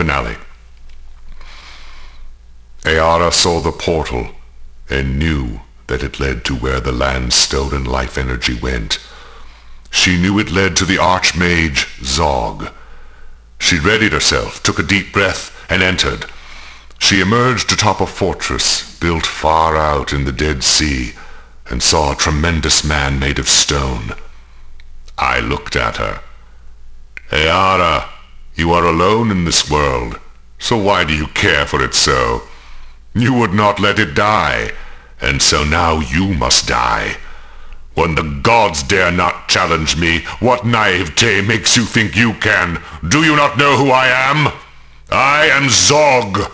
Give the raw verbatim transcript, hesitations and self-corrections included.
finale. Eara saw the portal and knew that it led to where the land's stolen life energy went. She knew it led to the Archmage Zog. She readied herself, took a deep breath, and entered. She emerged atop a fortress built far out in the Dead Sea and saw a tremendous man made of stone. I looked at her. Eara, you are alone in this world, so why do you care for it so? You would not let it die, and so now you must die. When the gods dare not challenge me, what naivete makes you think you can? Do you not know who I am? I am Zog,